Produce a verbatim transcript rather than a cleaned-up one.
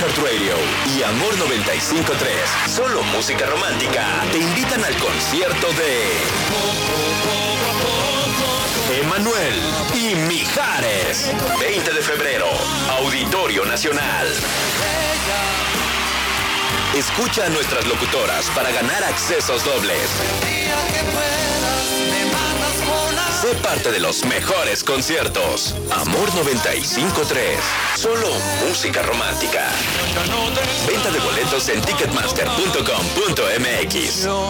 iHeartRadio y Amor noventa y cinco punto tres, solo música romántica, te invitan al concierto de Emanuel y Mijares. veinte de febrero, Auditorio Nacional. Escucha a nuestras locutoras para ganar accesos dobles. Sé parte de los mejores conciertos. Amor noventa y cinco punto tres. Solo música romántica. Venta de boletos en ticketmaster punto com punto m x.